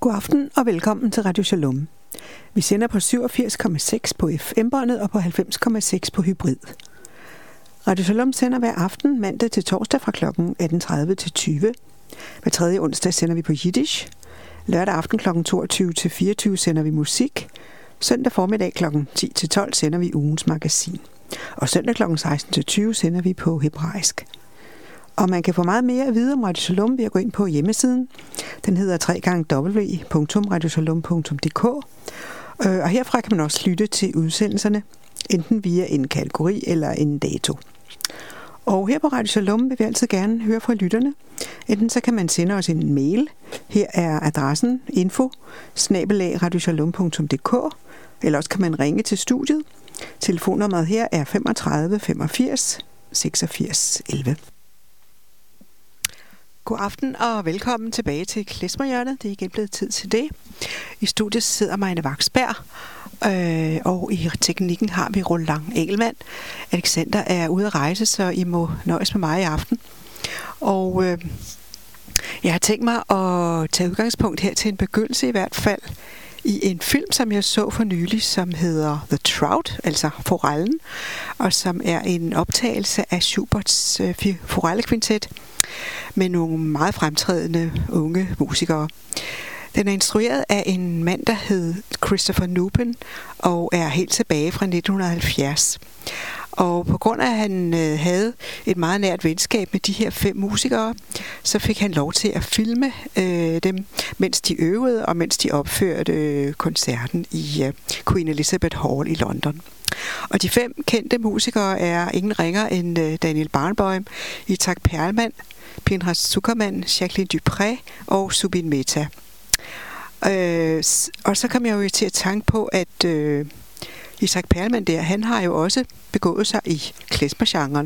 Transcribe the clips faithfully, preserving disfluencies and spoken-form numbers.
God aften og velkommen til Radio Shalom. Vi sender på syvogfirs komma seks på F M-båndet og på halvfems komma seks på hybrid. Radio Shalom sender hver aften mandag til torsdag fra klokken atten tredive til tyve. Hver tredje onsdag sender vi på Yiddish. Lørdag aften klokken toogtyve til fireogtyve sender vi musik. Søndag formiddag klokken ti til tolv sender vi ugens magasin. Og søndag klokken seksten til tyve sender vi på hebraisk. Og man kan få meget mere at vide om Radio Shalom ved at gå ind på hjemmesiden. Den hedder w w w punktum radio shalom punktum d k. Og herfra kan man også lytte til udsendelserne, enten via en kategori eller en dato. Og her på Radio Shalom vil vi altid gerne høre fra lytterne. Enten så kan man sende os en mail. Her er adressen info bindestreg radio shalom punktum d k. Eller også kan man ringe til studiet. Telefonnummeret her er femogtredive femogfirs seksogfirs elleve. God aften og velkommen tilbage til Klezmerhjørnet. Det er igen blevet tid til det. I studiet sidder Marianne Vaksberg, øh, og i teknikken har vi Roland Engelmann. Alexander er ude at rejse, så I må nøjes med mig i aften. Og øh, jeg har tænkt mig at tage udgangspunkt her til en begyndelse i hvert fald i en film, som jeg så for nylig, som hedder The Trout, altså Forellen, og som er en optagelse af Schuberts øh, Forellekvintet med nogle meget fremtrædende unge musikere. Den er instrueret af en mand, der hed Christopher Newben, og er helt tilbage fra nitten halvfjerds. Og på grund af, at han øh, havde et meget nært venskab med de her fem musikere, så fik han lov til at filme øh, dem, mens de øvede, og mens de opførte øh, koncerten i øh, Queen Elizabeth Hall i London. Og de fem kendte musikere er ingen ringer end øh, Daniel Barenboim, Itzhak Perlman, Pinchas Zuckerman, Jacqueline Dupré og Zubin Mehta. Øh, og så kom jeg jo til at tænke på, at øh, Itzhak Perlman der, han har jo også begået sig i klezmer-genren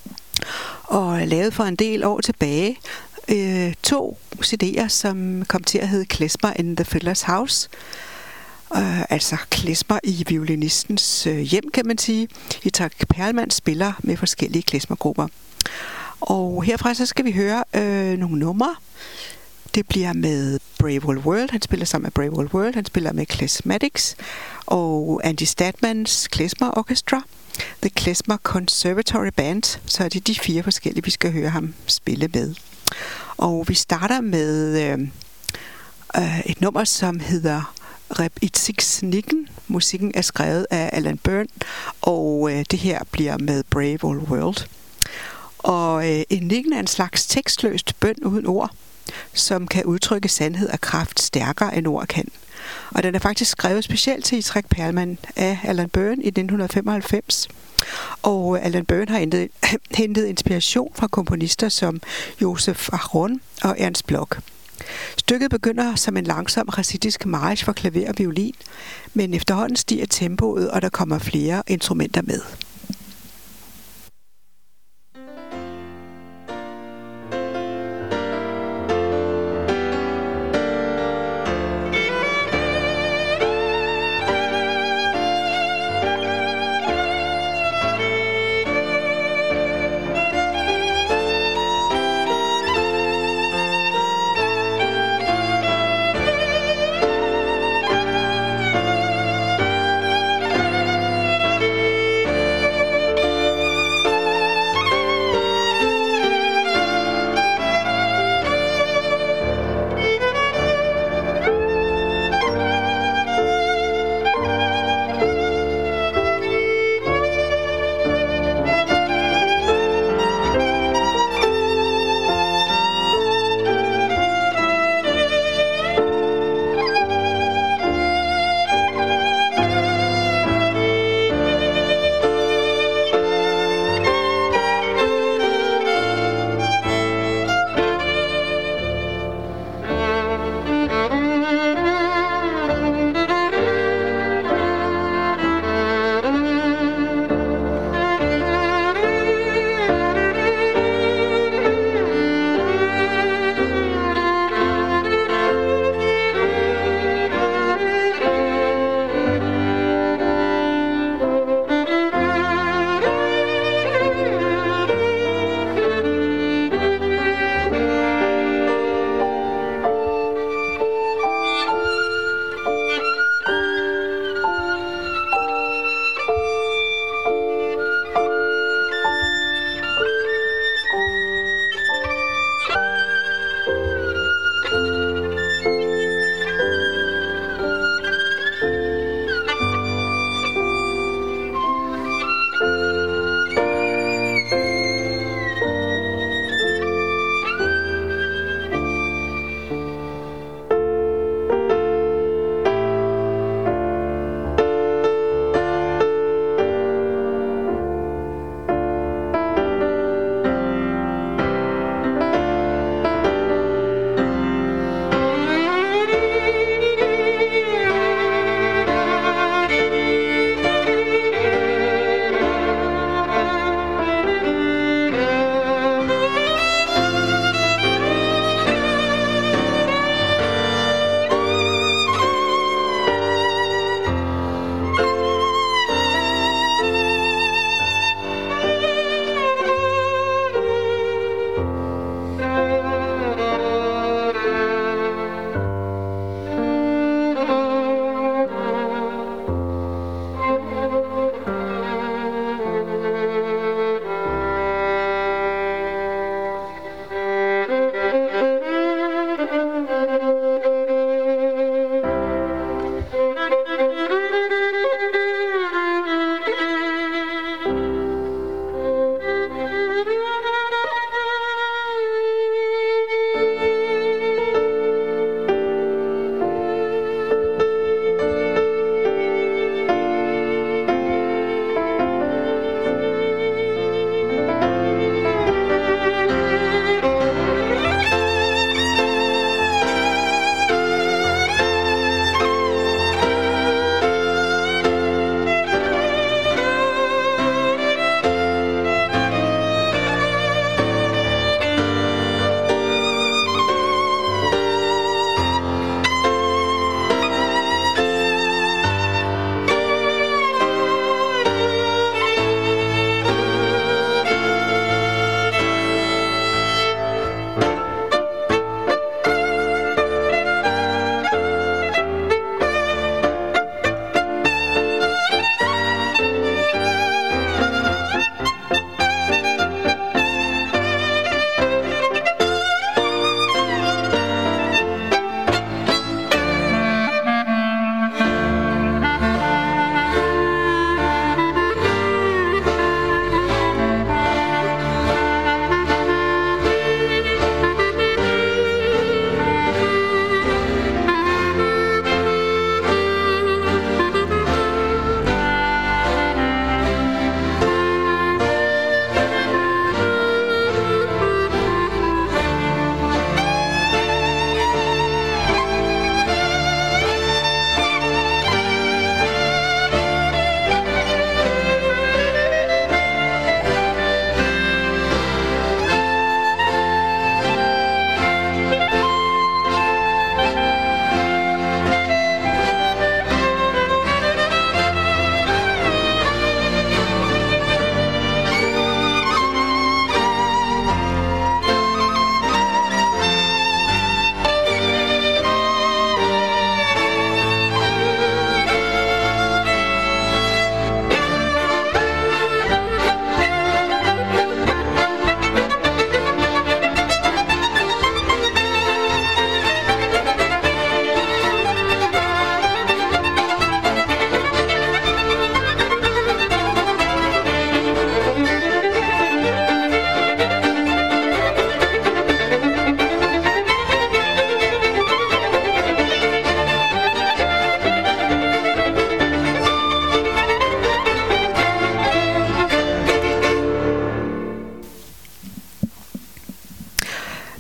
og lavet for en del år tilbage øh, to C D'er, som kom til at hedde Klezmer in the Fiddler's House. Uh, altså klezmer i violinistens uh, hjem, kan man sige. Itzhak Perlman spiller med forskellige klezmergrupper. Og herfra så skal vi høre uh, nogle numre. Det bliver med Brave Old World. Han spiller sammen med Brave Old World. Han spiller med Klezmatics og Andy Stadmans Klezmer Orchestra. The Klezmer Conservatory Band. Så er det de fire forskellige, vi skal høre ham spille med. Og vi starter med uh, uh, et nummer, som hedder Reb Itzig Nicken. Musikken er skrevet af Alan Byrne, og øh, det her bliver med Brave Old World. Og øh, en nicken er en slags tekstløst bøn uden ord, som kan udtrykke sandhed og kraft stærkere end ord kan. Og den er faktisk skrevet specielt til Itzhak Perlman af Alan Byrne i nitten femoghalvfems. Og Alan Byrne har hentet, hentet inspiration fra komponister som Josef Aron og Ernst Bloch. Stykket begynder som en langsom chassidisk march for klaver og violin, men efterhånden stiger tempoet, og der kommer flere instrumenter med.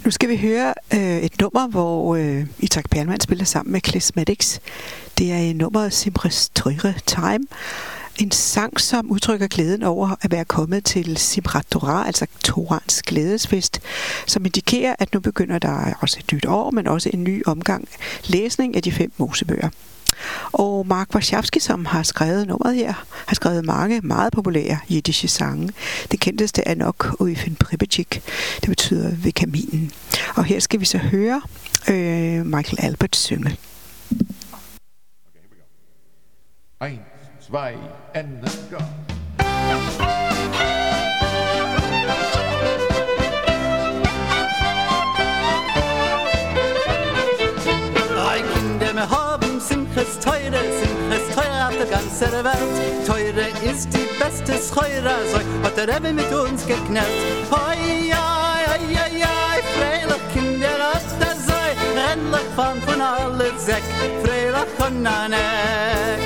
Nu skal vi høre øh, et nummer, hvor øh, Itzhak Perlman spiller sammen med Klezmatics. Det er nummeret Simchas Torah Time. En sang, som udtrykker glæden over at være kommet til Simchat Torah, altså Torans glædesfest, som indikerer, at nu begynder der også et nyt år, men også en ny omgang læsning af de fem Mosebøger. Og Mark Warszawski, som har skrevet nummeret her, har skrevet mange meget populære jiddische sange. Det kendteste er nok Oyvind Pripyatchik. Det betyder ved kaminen. Og her skal vi så høre øh, Michael Albert synge. Okay, Eins, zwei, Ende, go. Simchas Teure, Simchas Teure auf der ganzen Welt. Teure ist die beste Scheure, so hat der Rebbe mit uns geknallt. Hoi, hoi, hoi, hoi, hoi, freilich Kinder hat der sei, endlich fahren von alle Säck, freilich von an Eck.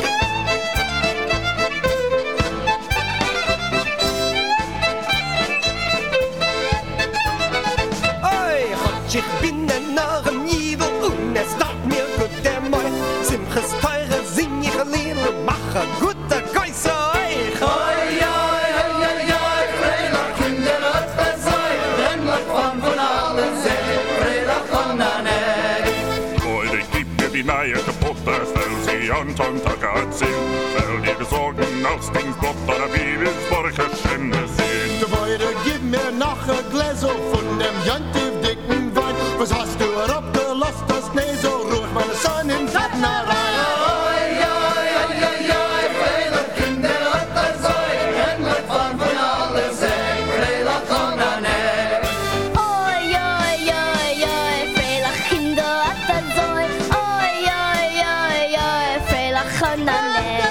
Oi, Gott, ich bin ein Narren Jivel und es tut mir gut der Moi. Simchas Teure sing ich ein Lied, mach a guter Geisse euch. Hoi, hoi, hoi, hoi, hoi, freilich Kinder hat der sei, endlich fahren von alle Säck, freilich von an Eck. Heute gibt mir die neue Kaputte, stell sie an Sonntag erzählen, stell dir Sorgen aus dem Gott oder Bibelsborche Schände sehen. Du Beide, gib mir noch ein Gläser von dem Jantiv dicken Wein. Was hast du herabgelost, das nee so ruhig meine Sonne in Tattner rein. Hoi, hoi, hoi, hoi, hoi, freilich Kinder hat der sei, endlich fahren von alle Säck, freilich von an Eck. Oi, oi, oi, oi, freilich Kinder hat der sei. Oi, oi, oi, oi, freilich von an Eck.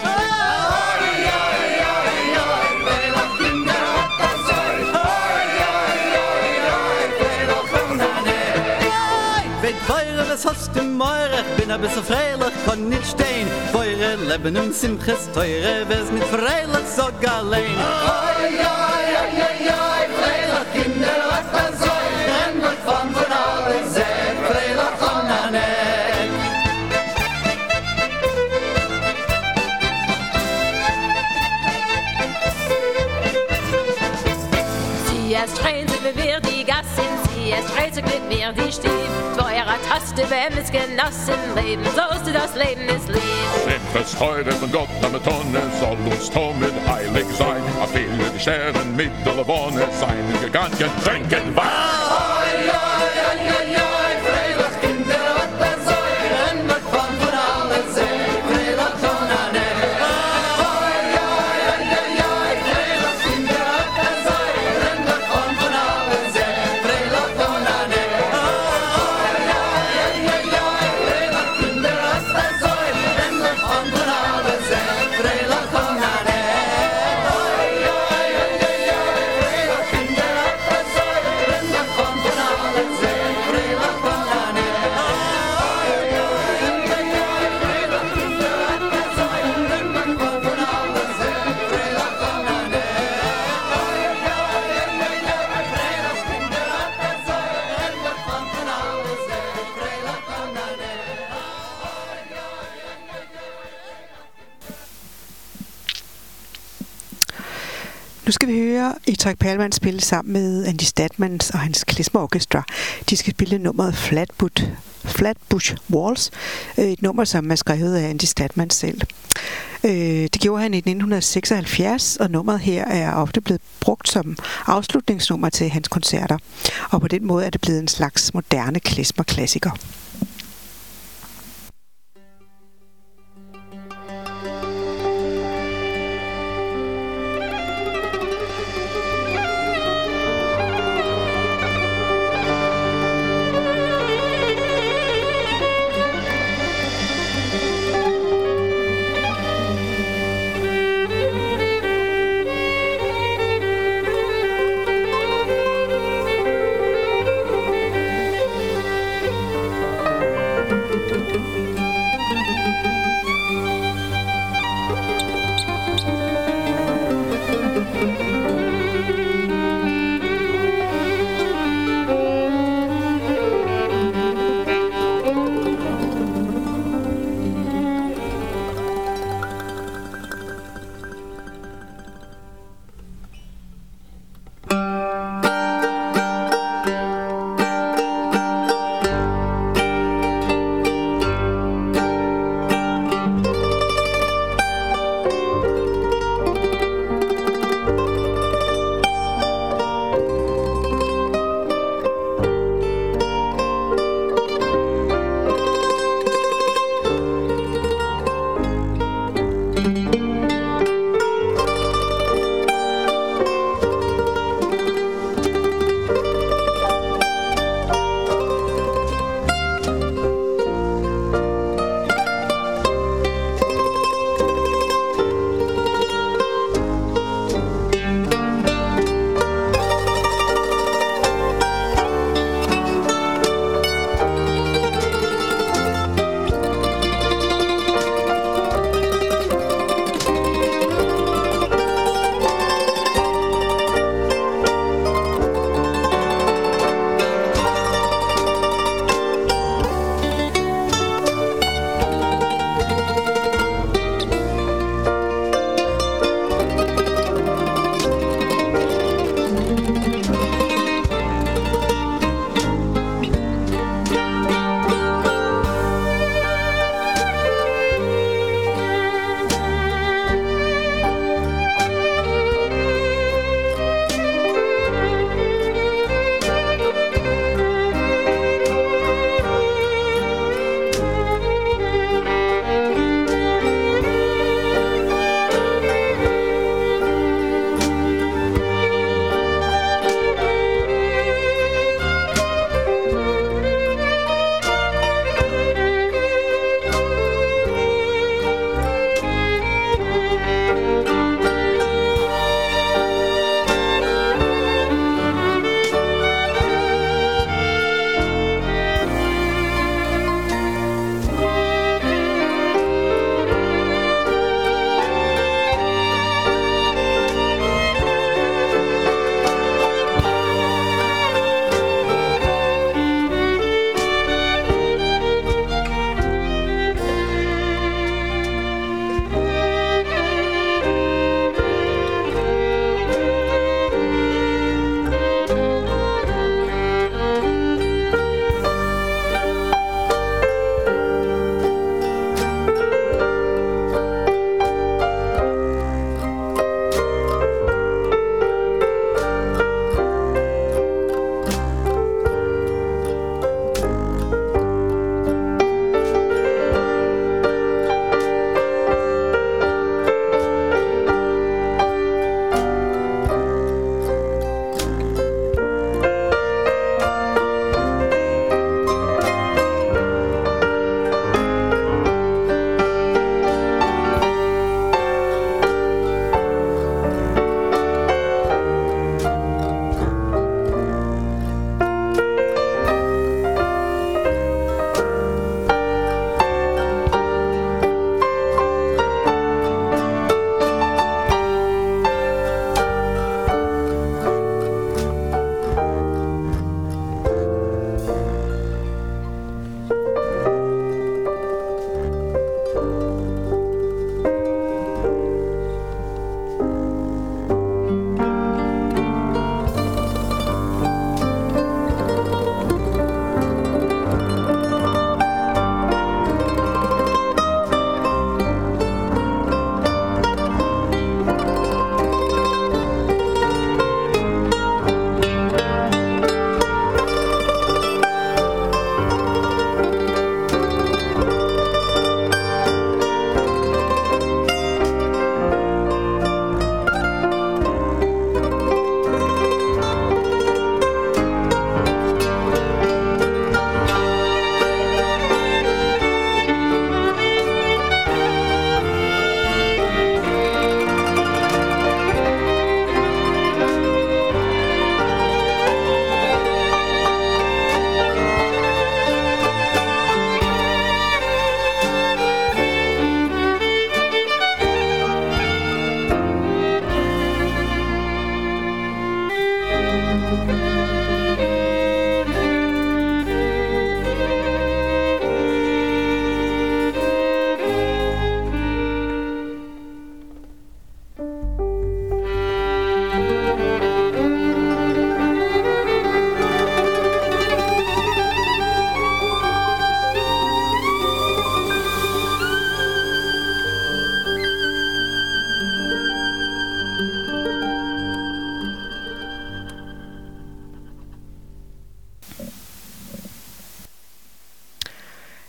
Was hast du Meure? Ich bin ein bisschen freilich, kann nicht stehen. Feure Leben im Simchas Teure, wär's nicht freilich, sogar allein. Oi, oi, oi, oi, oi, freilich Kinder hat der sei, endlich fahren von alle Säck, freilich von an Eck. Sie erst schreit sich, wie wir die Gassin, sie erst schreit sich, wie wir die Stief. Teurer Taste, wenn es genossen leben, so ist das Leben ist lieb. Simchas Teure von Gott am Tonne, soll uns Tomit heilig sein. A viele die Scheren mit der Wonne sein, gegangen, trinken Wein. Oi, oi, oi, oi, oi, freilich Kinder hat der sei, endlich fahren von alle Säck, freilich von an Eck. Oi, oi, oi, oi, oi, freilich Kinder hat der sei, endlich fahren von alle Säck, freilich von an Eck. Oi, oi, oi, oi, oi, freilich Kinder hat der sei, endlich fahren von alle Säck, freilich von an Eck. Oi, oi, oi, oi, oi, freilich Kinder hat der sei, endlich fahren von alle Säck, freilich von an Eck. Nu skal vi høre Itzhak Perlman spille sammen med Andy Statmans og hans Klezmer Orchestra. De skal spille nummeret Flatbush, Flatbush Waltz, et nummer, som er skrevet af Andy Statman selv. Det gjorde han i nitten seksoghalvfjerds, og nummeret her er ofte blevet brugt som afslutningsnummer til hans koncerter. Og på den måde er det blevet en slags moderne klezmer-klassiker.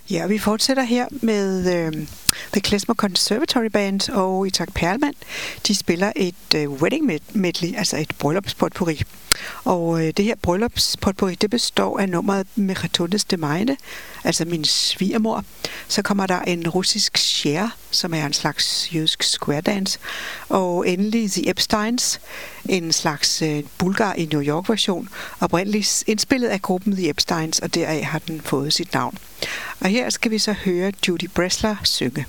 Ja, vi fortsætter her med øh, The Klezmer Conservatory Band og Itzhak Perlman. De spiller et øh, wedding medley, altså et bryllupspotpourri. Og øh, det her bryllupspotpourri, det består af nummeret Mechatones de Meine, altså min svigermor. Så kommer der en russisk share, som er en slags jødisk square dance. Og endelig The Epsteins, en slags øh, bulgar i New York version, oprindeligt indspillet af gruppen The Epsteins, og deraf har den fået sit navn. Og her skal vi så høre Judy Bresler synge.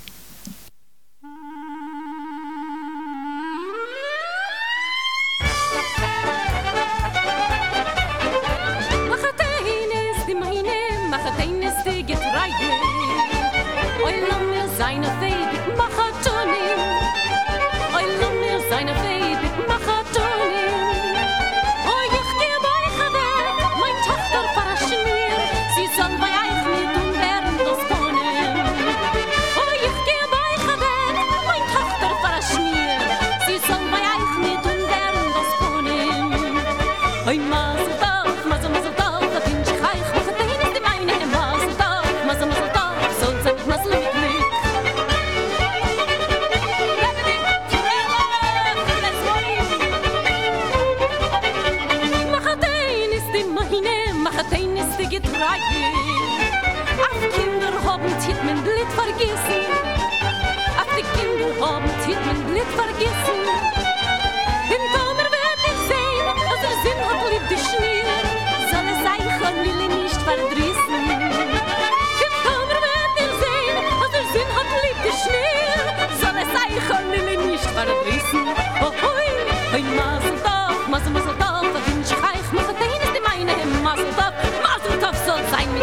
Mazel tov, mazel tov, mazel tov, soll sein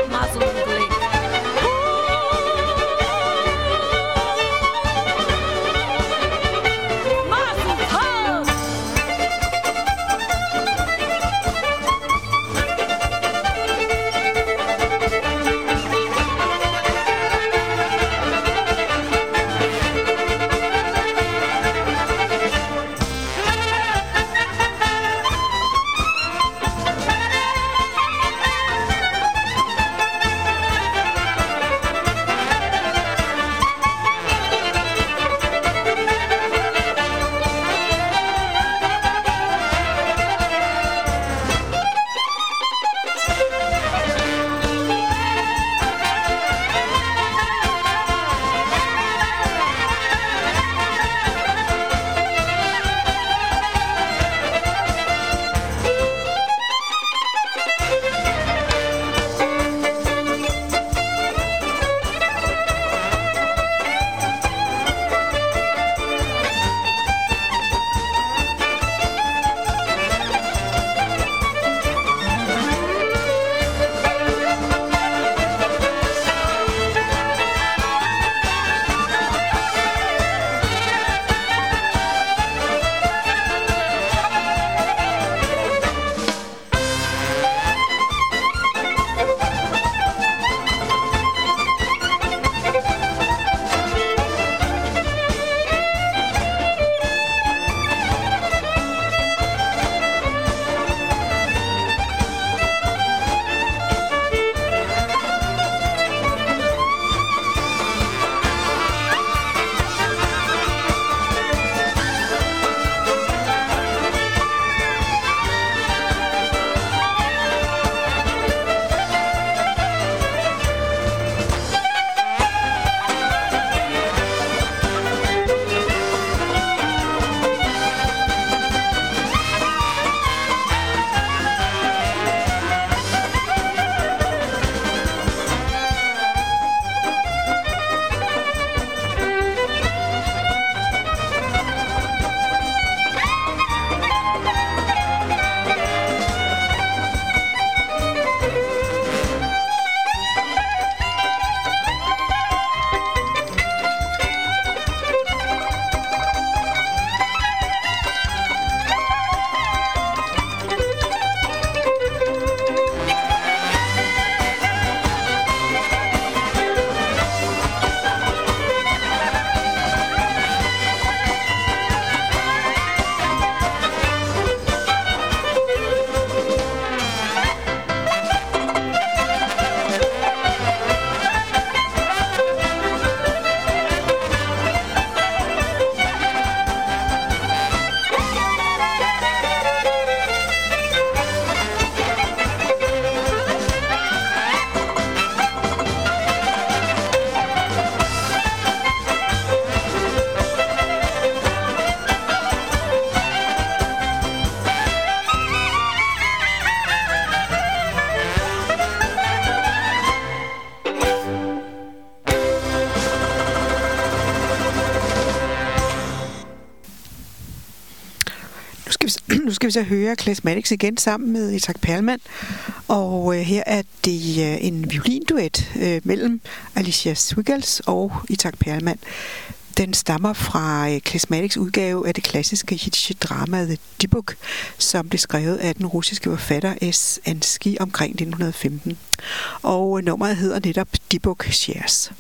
skal vi, nu skal vi så høre Klezmatics igen sammen med Itzhak Perlman. Og øh, her er det øh, en violinduet øh, mellem Alicia Swigels og Itzhak Perlman. Den stammer fra øh, Klezmatics udgave af det klassiske jiddische drama The Dybbuk, som blev skrevet af den russiske forfatter S. Ansky omkring nitten femten. Og øh, nummeret hedder netop Dybbuk Shares.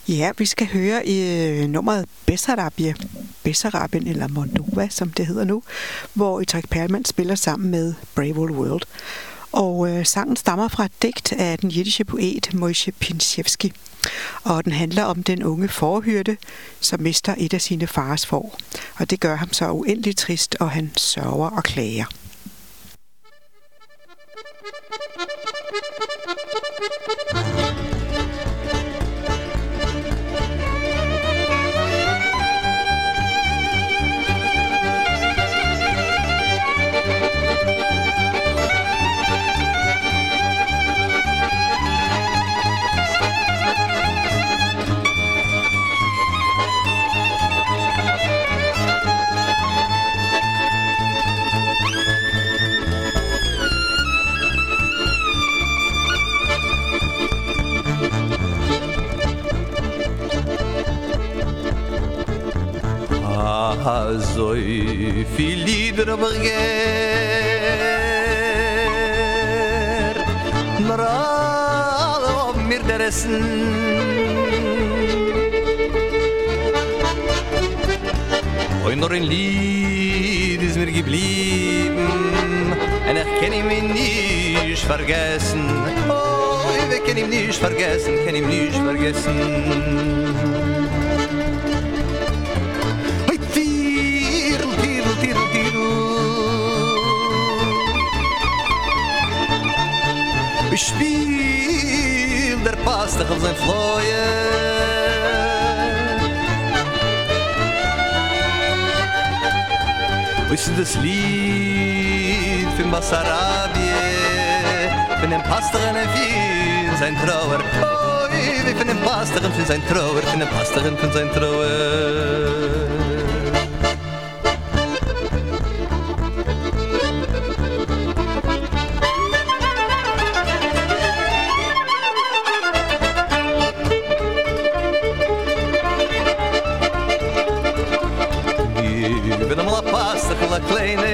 Ja, vi skal høre i øh, nummeret Bessarabie, Bessarabien eller Moldova, som det hedder nu, hvor Utrecht Perlman spiller sammen med Brave Old World. Og øh, sangen stammer fra et digt af den jiddische poet Moshe Pinchevsky. Og den handler om den unge fårehyrde, som mister et af sine fars får. Og det gør ham så uendeligt trist, og han sørger og klager. So viel Lieder begehr Nur alle ob mir der Essen Und nur ein Lied ist mir geblieben Und ich kann ihn mir nicht vergessen Oh, ich kann ihn nicht vergessen, kann ihn nicht vergessen Spiel der Pastach auf sein Fleuer Wo ist das Lied von Bessarabie Von dem Pastach und für sein Trauer Oh, wie von dem Pastach und für sein Trauer Von dem Pastach und für sein Trauer la kleine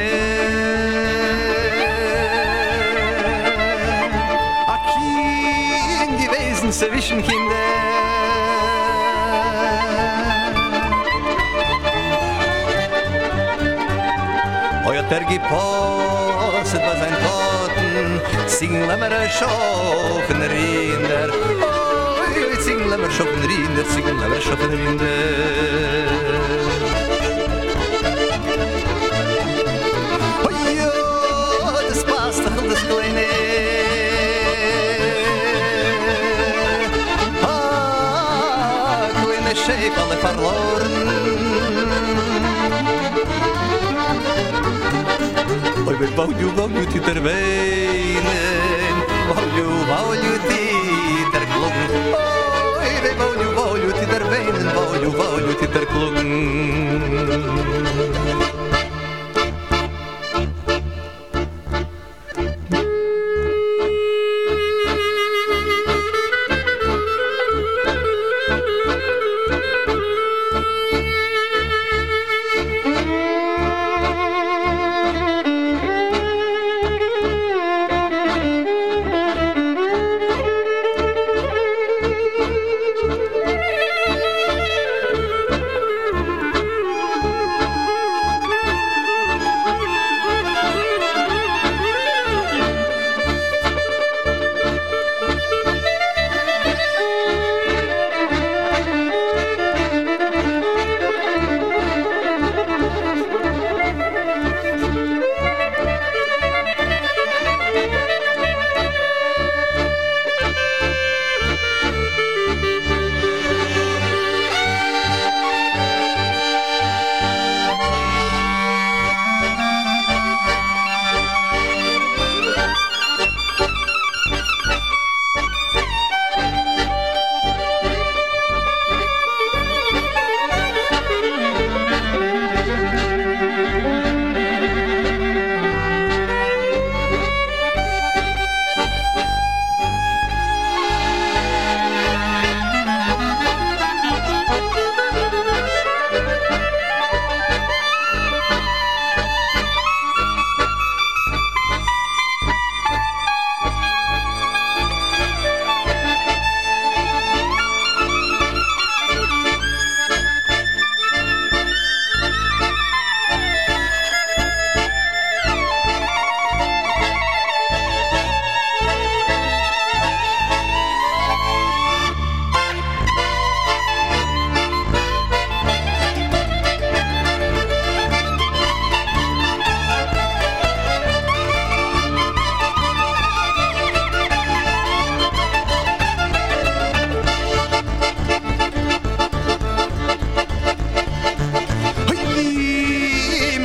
a kind gewesen zwischen Kinder Euer der gepostet was ein Toten singen lemmer schofen rinder Oh, singen lemmer schofen rinder singen lemmer schofen rinder Das kleine Ah, kleine Schäf alle verloren Oi, wir bauen you, bauen you, titer weinen Bauen you, bauen you, titer klugen Oi, wir bauen you, bauen you, titer weinen Bauen you, bauen you, titer klugen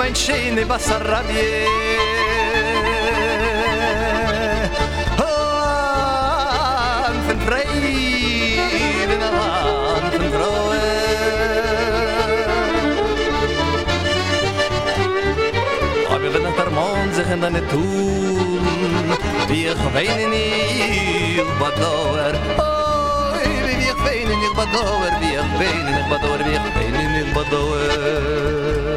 mein schöne Wasserrabie. Hand von Freien, Hand von Frauen. Aber wenn der Mond sich in deine tun, wie ich weine nicht bedauer. Wie ich weine nicht bedauer, wie ich weine nicht bedauer, wie ich weine nicht bedauer.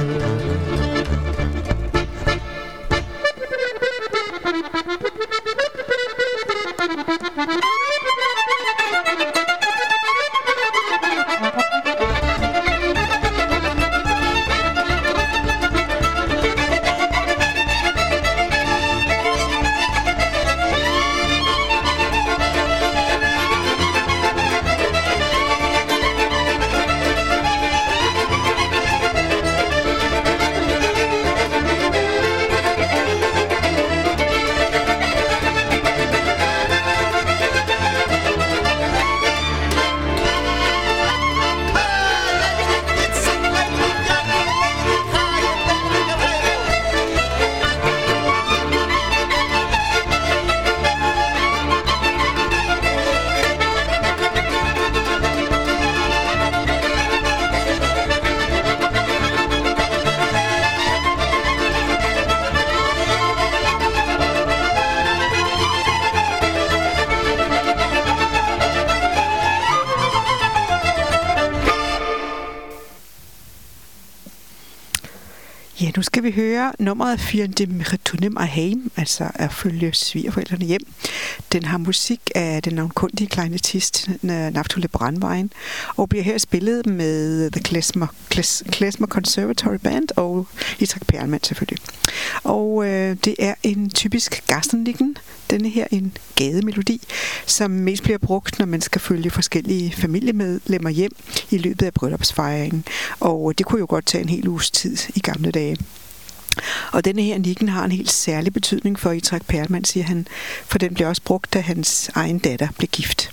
Ja, nu skal vi høre nummeret Fyren dem retunem aheim, altså at følge svigerforældrene hjem. Den har musik af den navnkundige kleinetist Naftule Brandwein, og bliver her spillet med The Klezmer, Klezmer Conservatory Band og Itzhak Perlman selvfølgelig. Og øh, det er en typisk Gassenligen, denne her en gademelodi, som mest bliver brugt, når man skal følge forskellige familiemedlemmer hjem i løbet af bryllupsfejringen. Og det kunne jo godt tage en hel uges tid i gamle dage. Og denne her nikken har en helt særlig betydning for Itzhak Perlman, siger han, for den blev også brugt, da hans egen datter blev gift.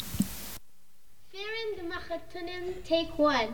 Take one.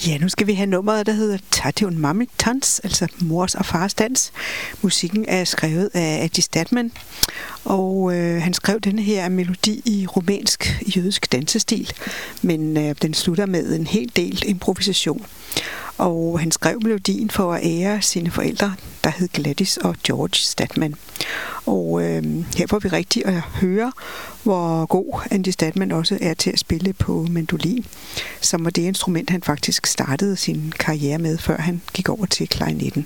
Ja, nu skal vi have nummeret, der hedder Tati und Mami Tanz, altså mors og fars dans. Musikken er skrevet af Adi Statman, og øh, han skrev denne her melodi i rumænsk jødisk dansestil, men øh, den slutter med en hel del improvisation. Og han skrev melodien for at ære sine forældre, der hed Gladys og George Statman. Og øh, her får vi rigtig at høre, hvor god Andy Statman også er til at spille på mandolin, som var det instrument, han faktisk startede sin karriere med, før han gik over til klarinetten.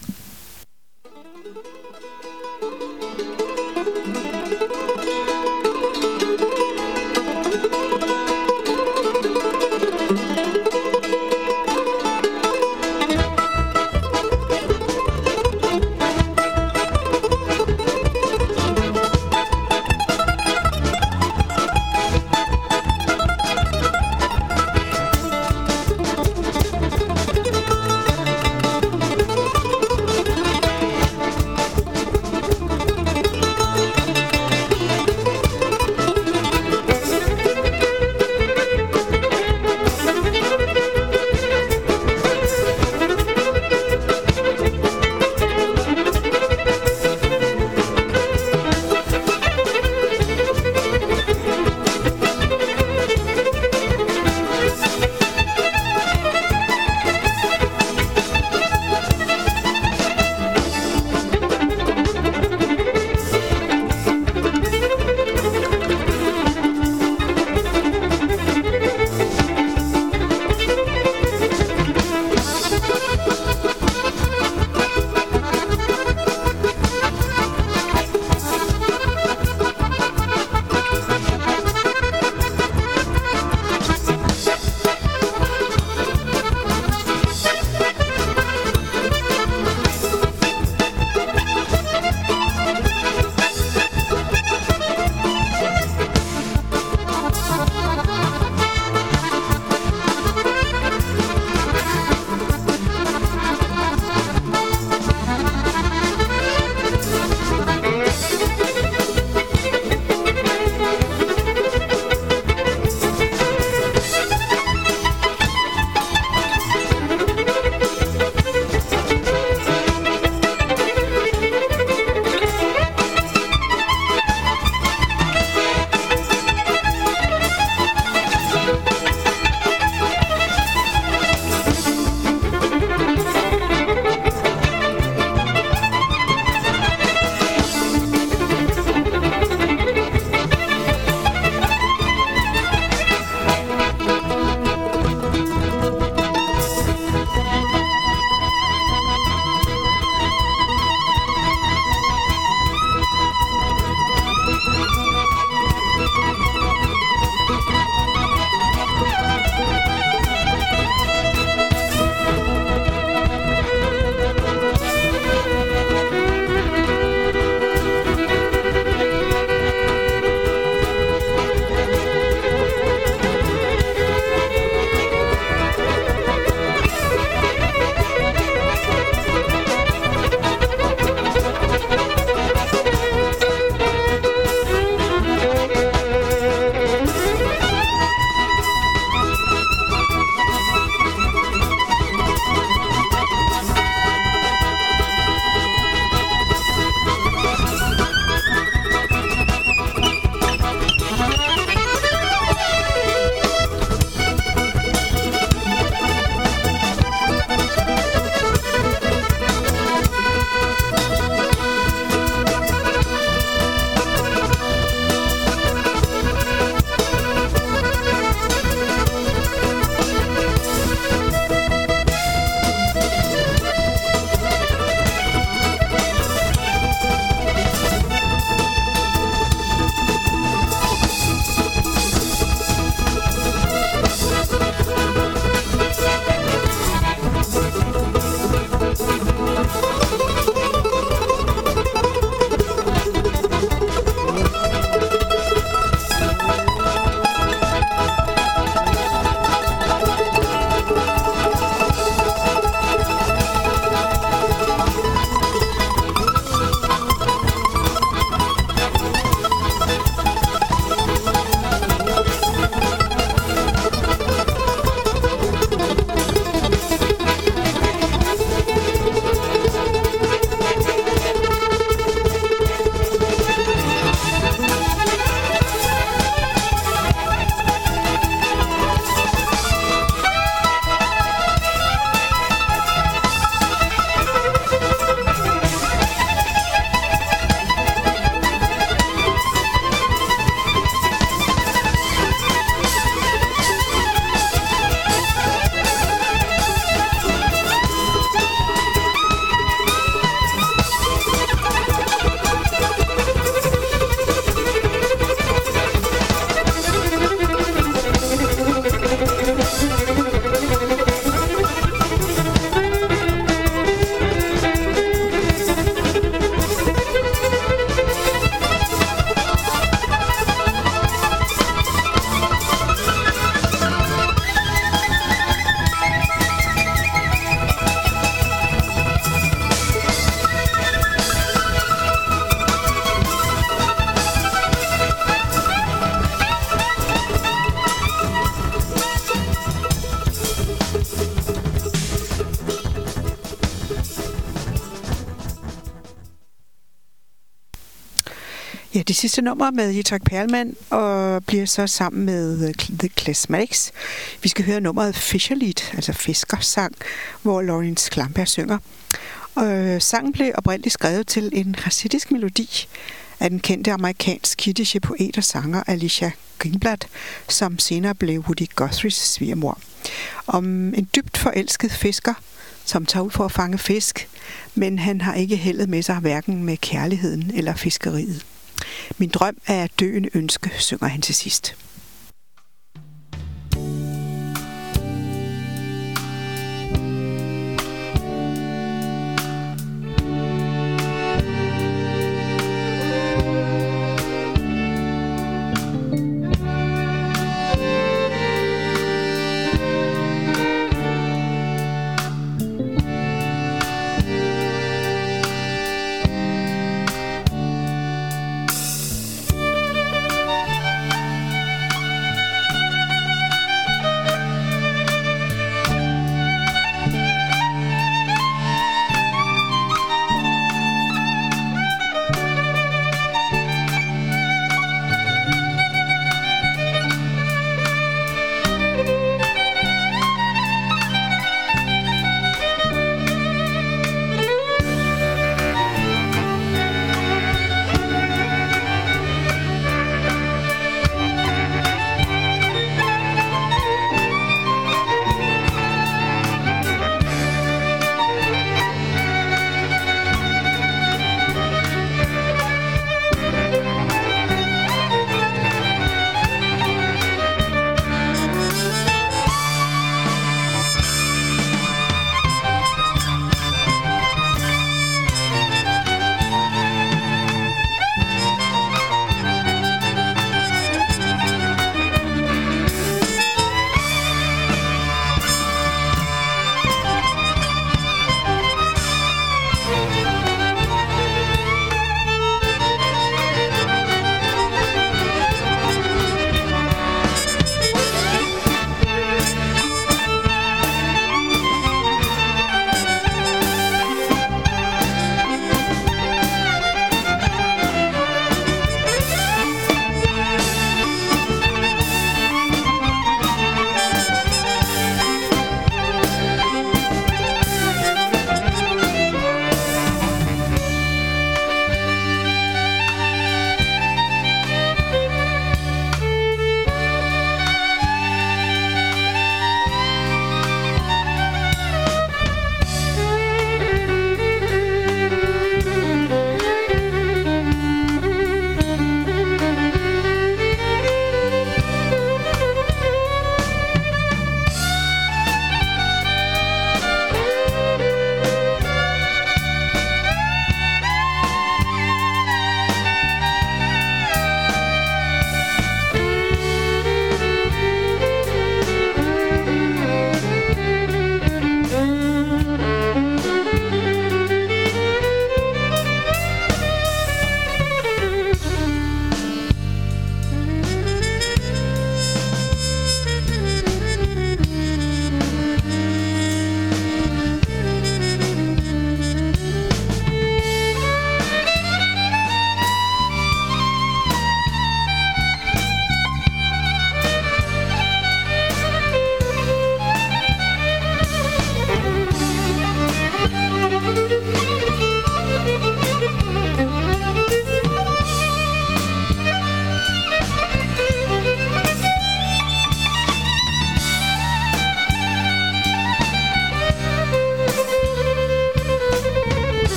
Ja, det sidste nummer med Jitrak Perlman og bliver så sammen med The Klezmatics. Vi skal høre nummeret Fisherlied, altså fiskersang, hvor Lawrence Klamberg synger. Og sangen blev oprindeligt skrevet til en hasidisk melodi af den kendte amerikansk-kittische poet og sanger Alicia Greenblatt, som senere blev Woody Guthries svigermor. Om en dybt forelsket fisker, som tager ud for at fange fisk, men han har ikke heldet med sig hverken med kærligheden eller fiskeriet. Min drøm er et døende ønske, synger han til sidst.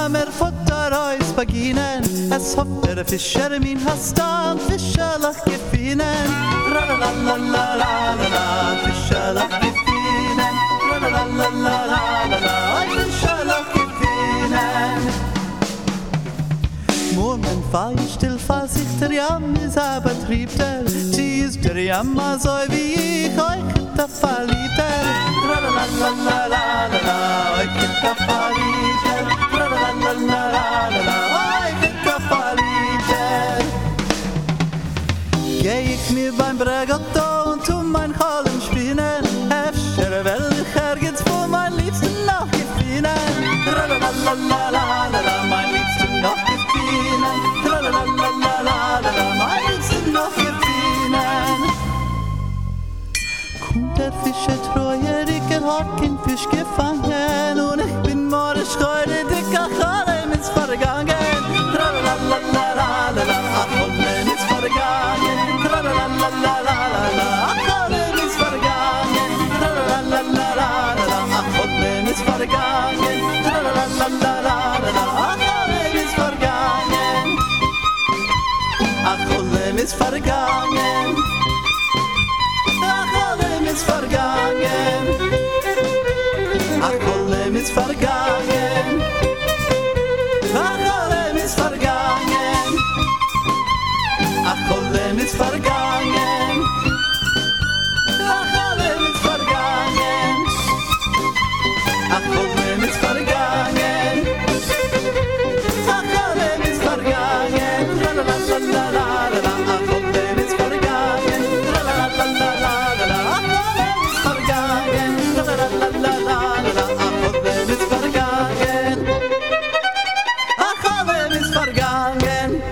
mer fotterøys vaginen. Es hofter fischer min hastan, fischerlach gefinen. Ra-la-la-la-la-la-la, fischerlach gefinen. Ra-la-la-la-la-la-la, fischerlach gefinen. Morgen fahr ich still Vorsicht, der Jam ist aber triebter. Sie ist der Jammer so wie ich, euch da verliebter. Tra-la-la-la-la-la-la, euch da verliebter. Tra-la-la-la-la-la-la, euch da verliebter. Geh ich mir beim Bregotto und tu mein Hallen spinnen. Efter will ich ergens vor mein Liebsten noch gefinnen. Tra-la-la-la-la-la-la, mein Liebsten noch gefinnen. Tra-la-la-la-la-la-la, mein Liebsten noch gefinnen. Kommt der Fischer treuer, ich hab kein Fisch gefangen. Und ich bin morgen schreude, dicker Chalem ist vergangen. Tra-la-la-la-la-la-la, ach, Chalem ist vergangen. Tra-la-la-la-la-la-la, ach, Chalem ist vergangen. Tra-la-la-la-la-la, ach, Chalem ist vergangen. Tra-la-la-la-la-la, ach, Chalem ist vergangen. Ach, Chalem ist vergangen. Ach, Chalem ist vergangen. Ach, Chalem ist vergangen. Ach, Chalem ist vergangen. Ach, Chalem ist vergangen. Ach, Chalem ist vergangen. Ach, Chalem ist vergangen. Ach, Chalem ist vergangen. Tra-la-la-la-la-la-la, ach, Chalem ist vergangen. Tra-la-la-la-la-la-la, ach, Chalem ist vergangen. Tra-la-la-la-la-la, ach, Chalem ist vergangen. Ach, Chalem ist vergangen.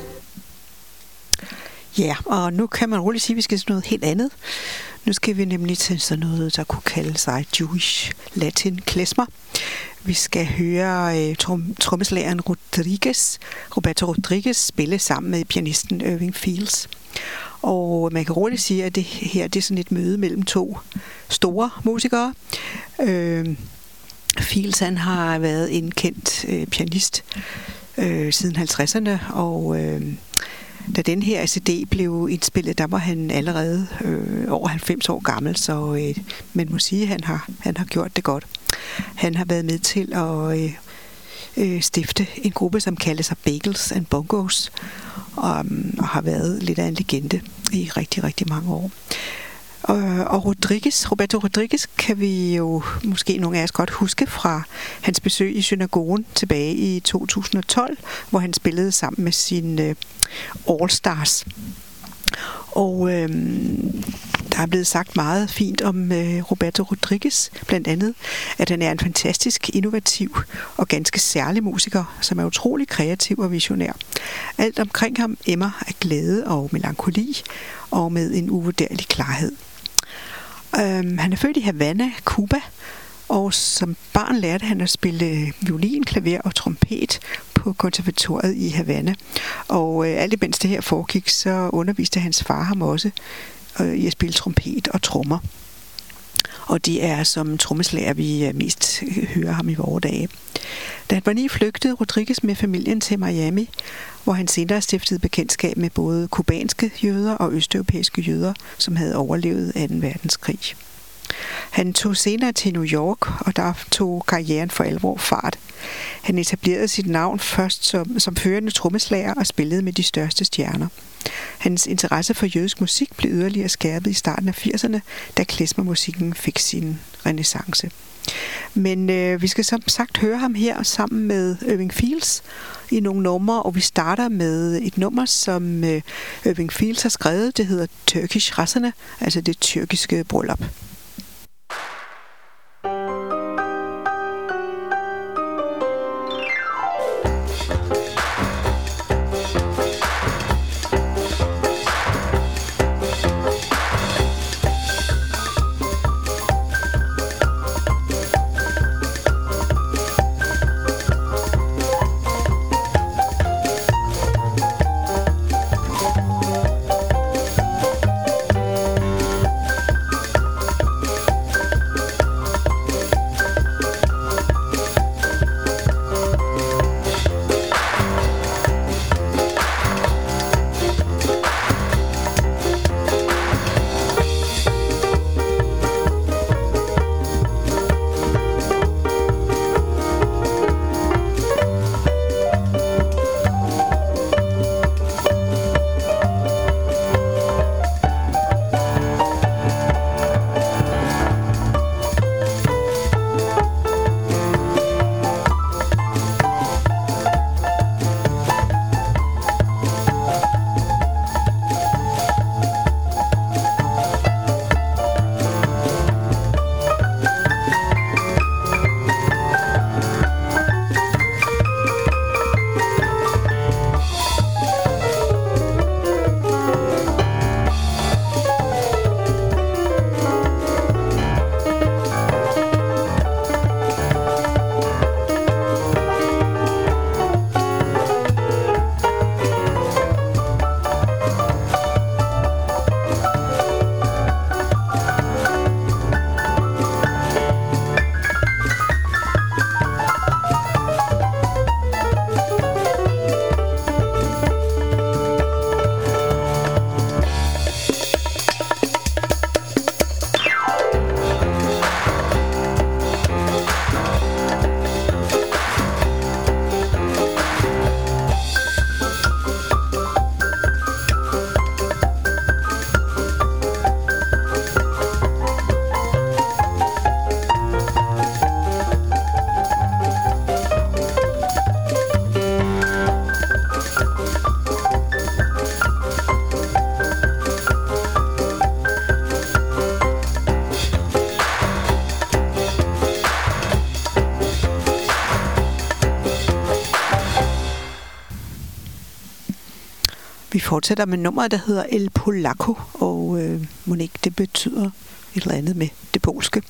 Ja, og nu kan man roligt sige, at vi skal til noget helt andet. Nu skal vi nemlig til sådan noget, der kunne kalde sig Jewish Latin klezmer. Vi skal høre øh, trum, trommeslageren Rodriguez, Roberto Rodriguez, spille sammen med pianisten Irving Fields. Og man kan roligt sige, at det her det er sådan et møde mellem to store musikere. Øh, Fields han har været en kendt øh, pianist øh, siden halvtredserne, og øh, da den her C D blev indspillet, der var han allerede øh, over halvfems år gammel, så øh, man må sige, at han har, han har gjort det godt. Han har været med til at øh, øh, stifte en gruppe, som kalder sig Bagels and Bongos, og, og har været lidt af en legende i rigtig, rigtig mange år. Og, og Rodriguez, Roberto Rodriguez kan vi jo måske nogle af os godt huske fra hans besøg i synagogen tilbage i to tusind og tolv, hvor han spillede sammen med sine øh, All Stars. Og øh, der er blevet sagt meget fint om øh, Roberto Rodriguez, blandt andet, at han er en fantastisk, innovativ og ganske særlig musiker, som er utrolig kreativ og visionær. Alt omkring ham emmer af glæde og melankoli, og med en uvurderlig klarhed. Um, han er født i Havana, Cuba, og som barn lærte han at spille violin, klaver og trompet på konservatoriet i Havana. Og uh, alt imens det her foregik, så underviste hans far ham også uh, i at spille trompet og trommer. Og det er som trommeslager, vi mest hører ham i vore dage. Da han var ni, flygtede Rodriguez med familien til Miami, hvor han senere stiftede bekendtskab med både kubanske jøder og østeuropæiske jøder, som havde overlevet anden verdenskrig. Han tog senere til New York, og der tog karrieren for alvor fart. Han etablerede sit navn først som, som førende trommeslager og spillede med de største stjerner. Hans interesse for jødisk musik blev yderligere skærpet i starten af firserne, da klezmermusikken fik sin renæssance. Men øh, vi skal som sagt høre ham her sammen med Irving Fields i nogle numre, og vi starter med et nummer, som øh, Irving Fields har skrevet. Det hedder Turkish Rasene, altså det tyrkiske bryllup. Vi fortsætter med nummeret, der hedder El Polacco, og øh, Monique, det betyder et eller andet med det polske.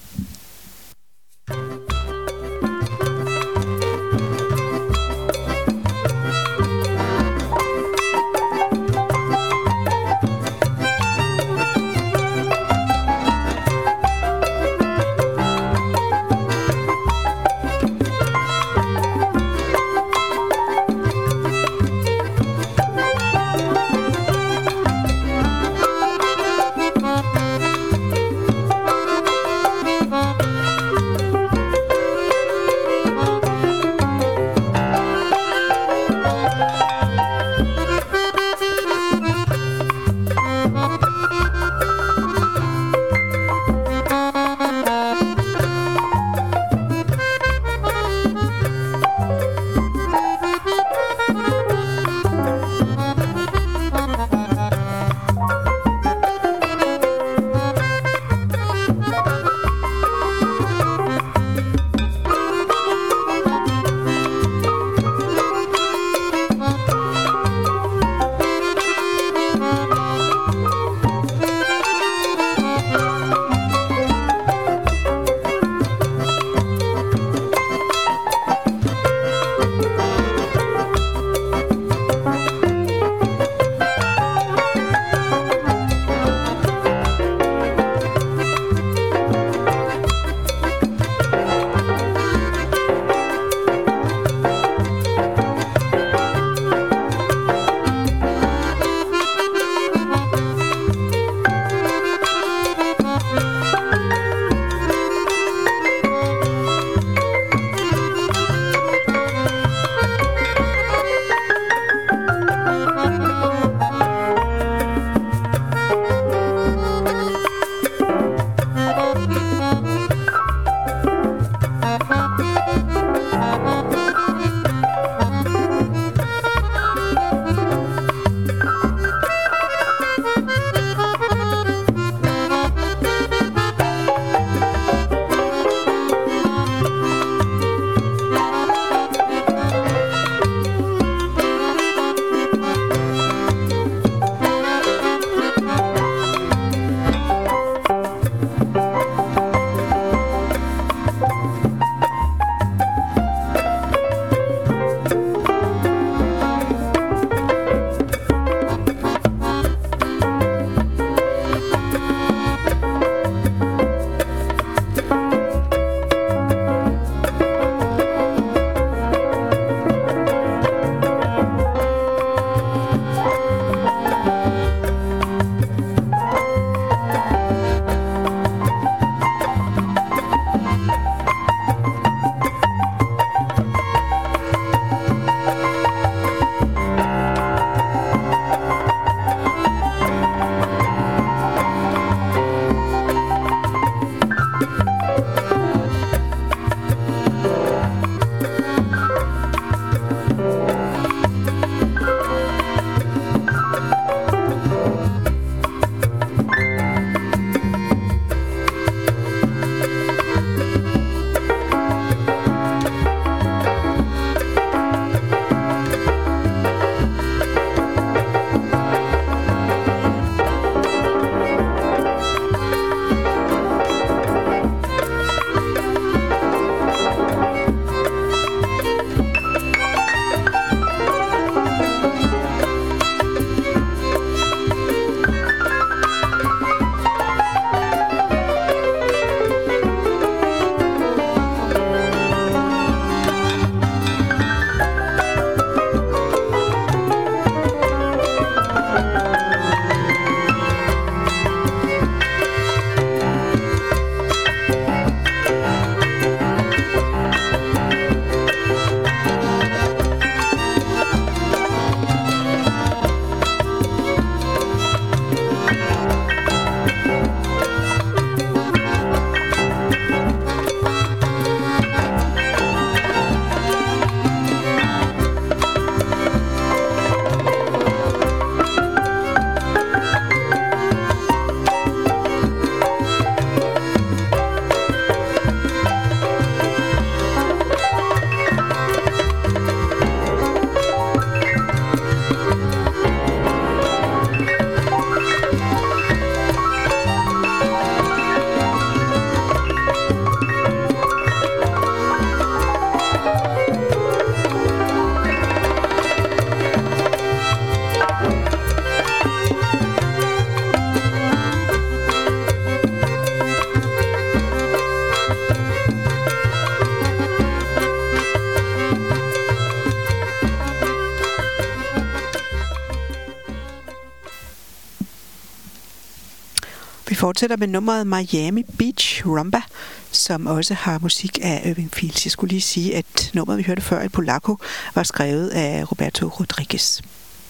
fortsætter med nummeret Miami Beach Rumba, som også har musik af Irving Fields. Jeg skulle lige sige, at nummeret, vi hørte før, El Polaco, var skrevet af Roberto Rodriguez.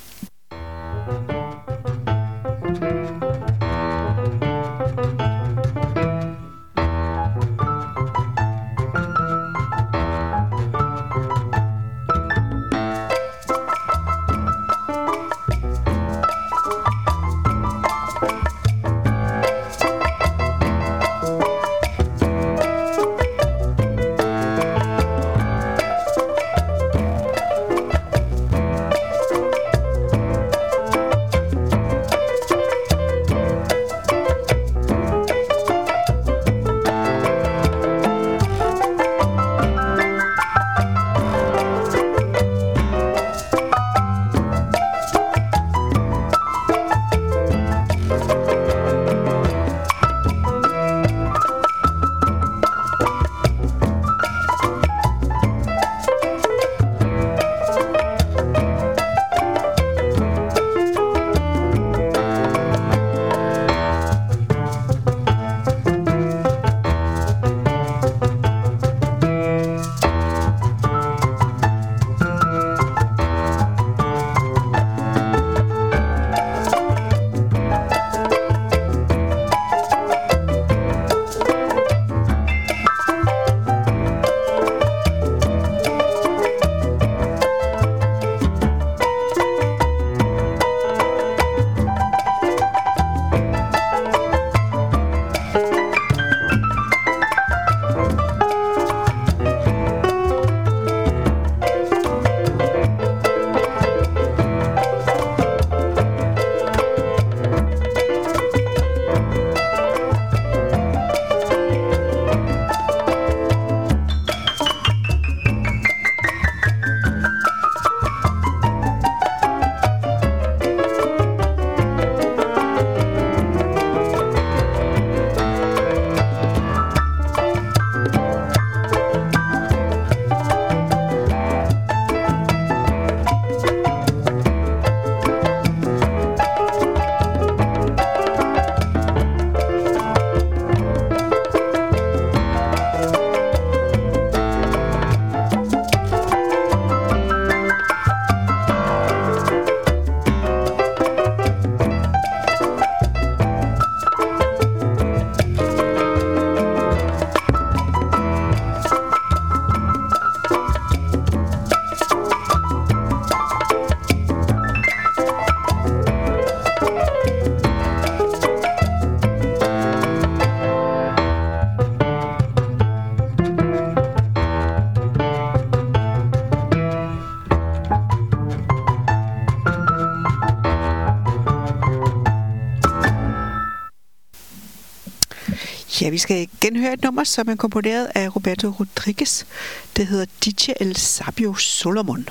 Ja, vi skal genhøre et nummer, som er komponeret af Roberto Rodriguez. Det hedder D J El Sabio Solomon.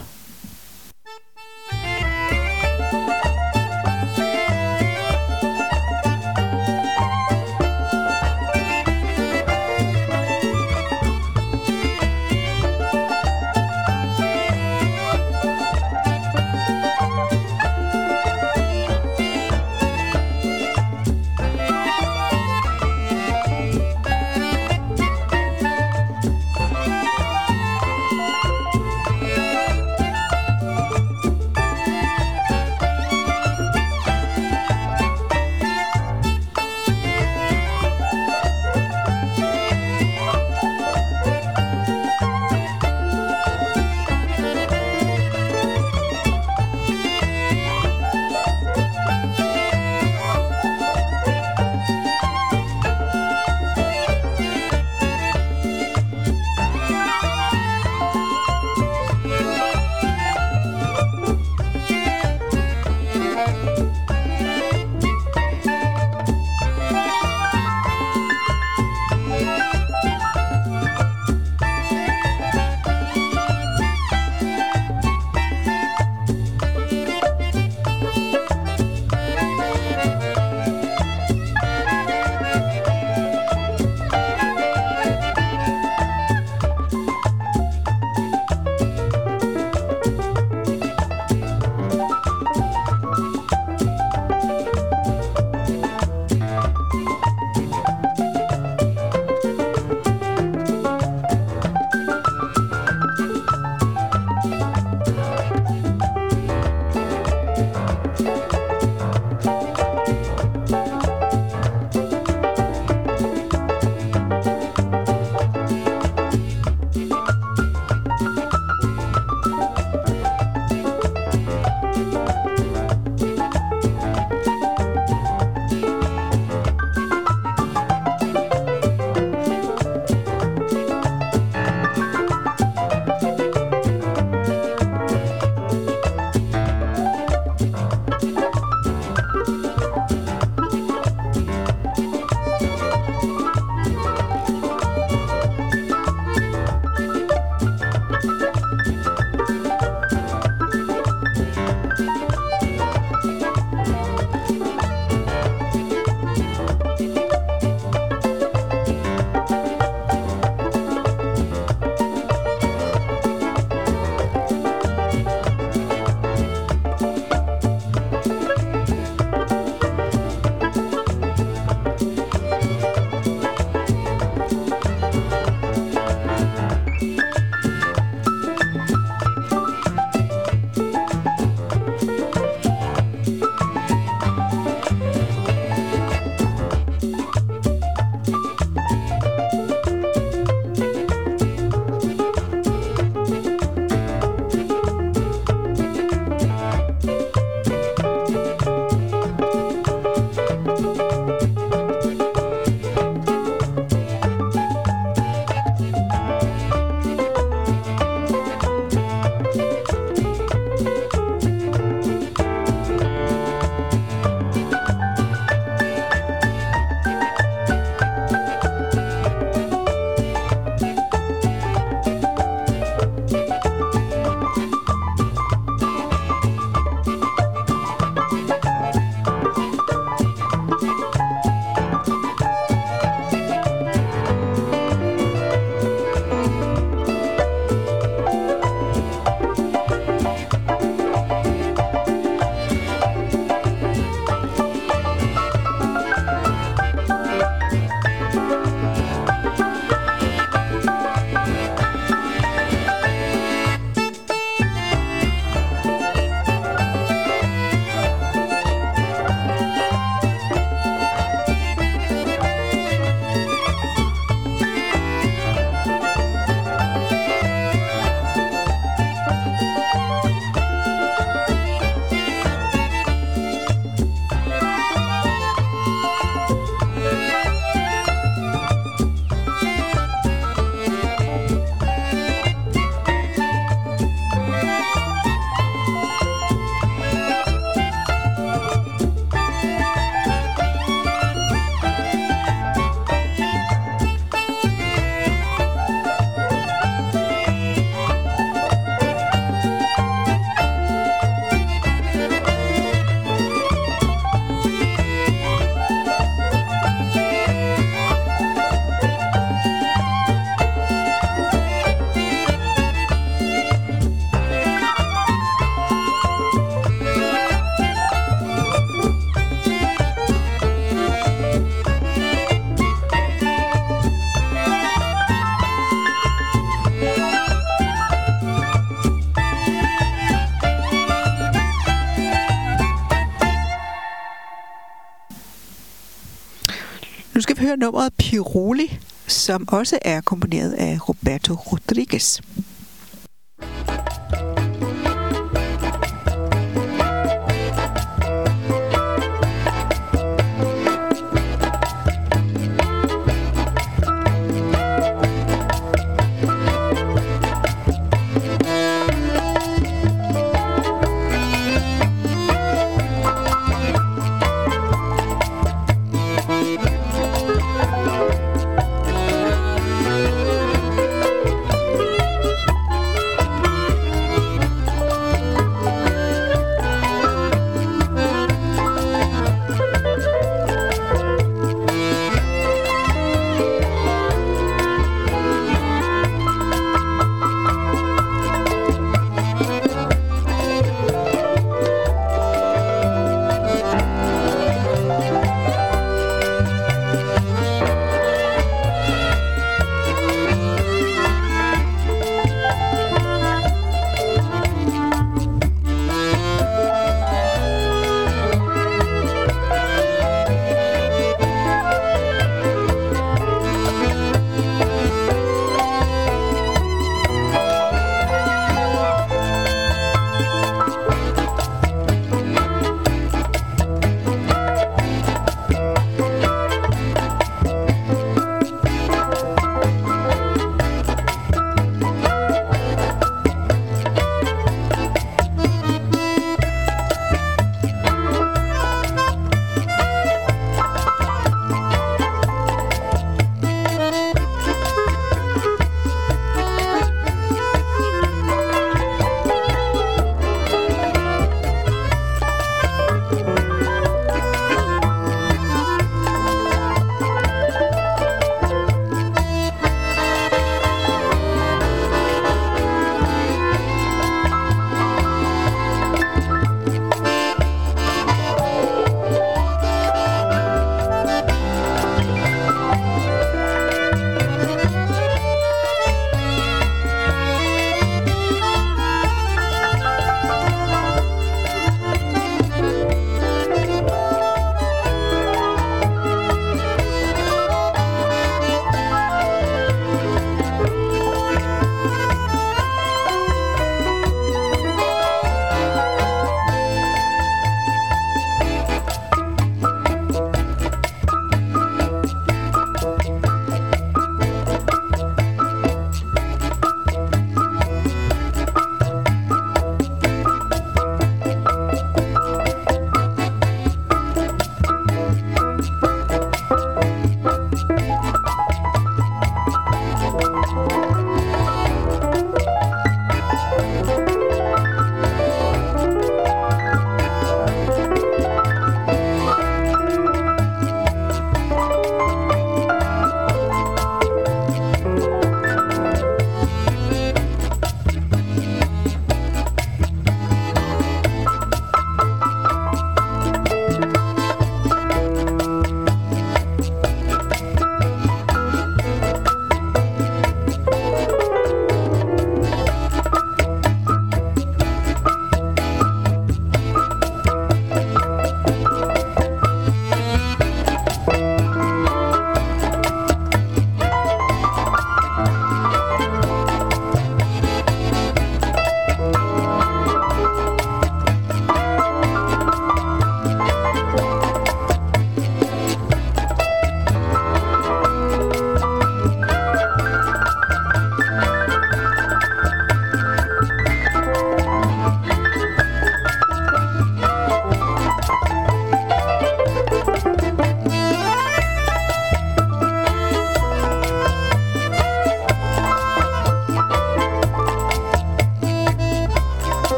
Nu skal vi høre nummeret Piroli, som også er komponeret af Roberto Rodriguez.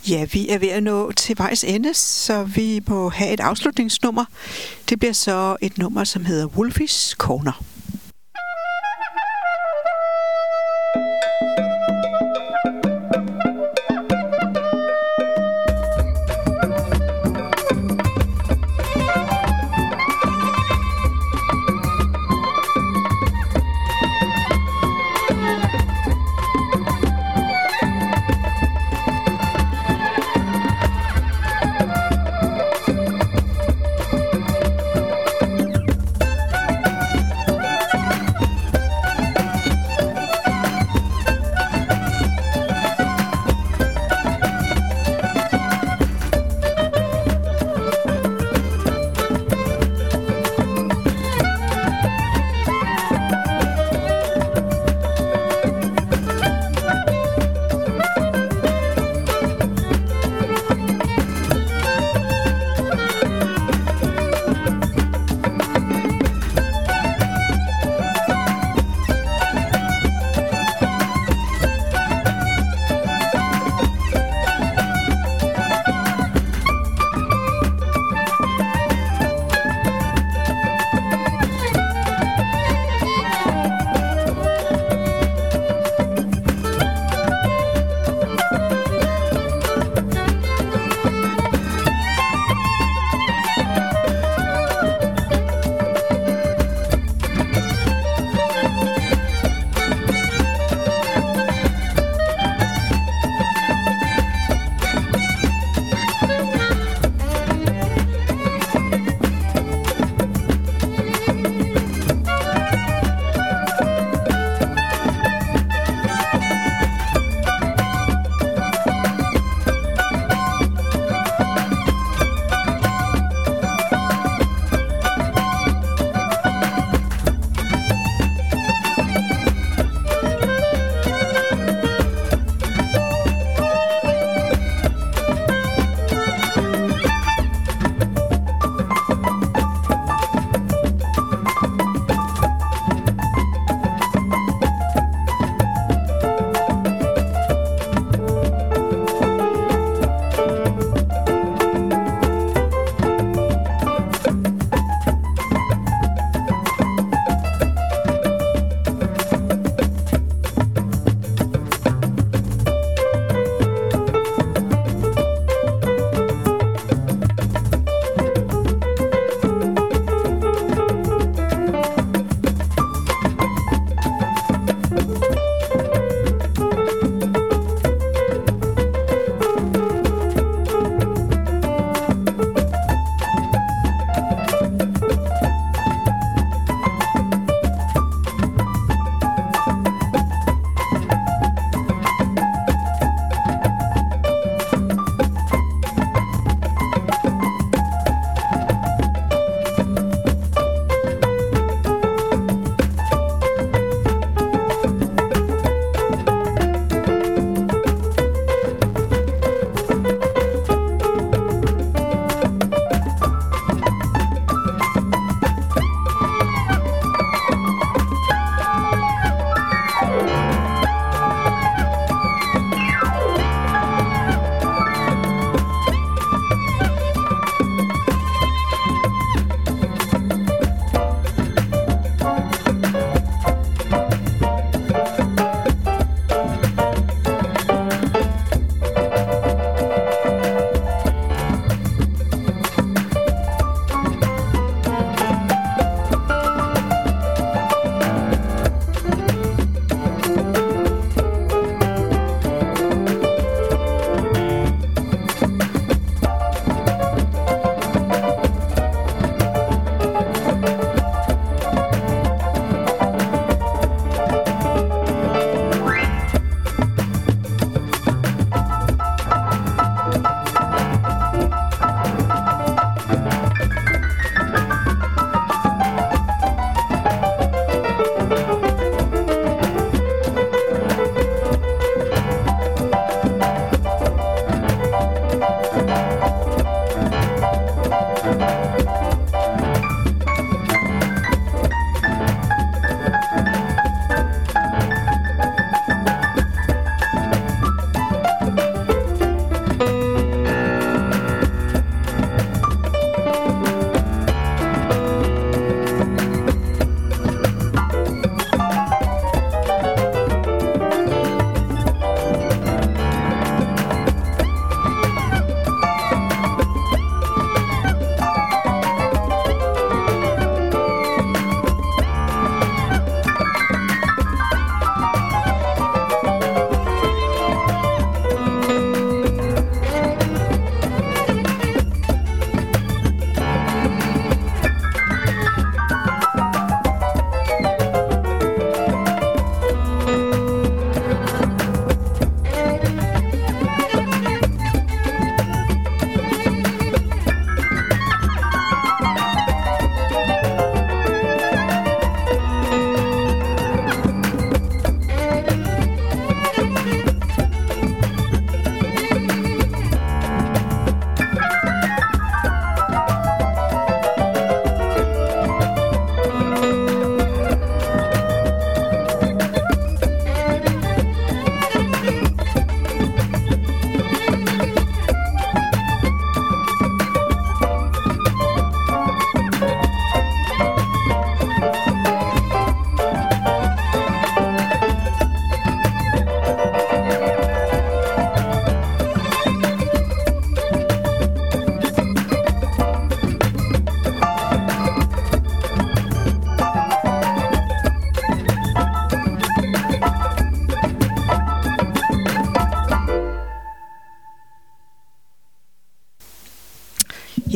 Ja, vi er ved at nå til vejs ende, så vi må have et afslutningsnummer. Det bliver så et nummer, som hedder Wolfie's Corner.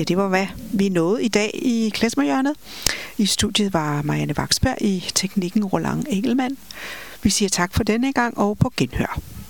Ja, det var, hvad vi nåede i dag i Klezmerhjørnet. I studiet var Marianne Vaksberg, i teknikken Roland Engelmann. Vi siger tak for denne gang og på genhør.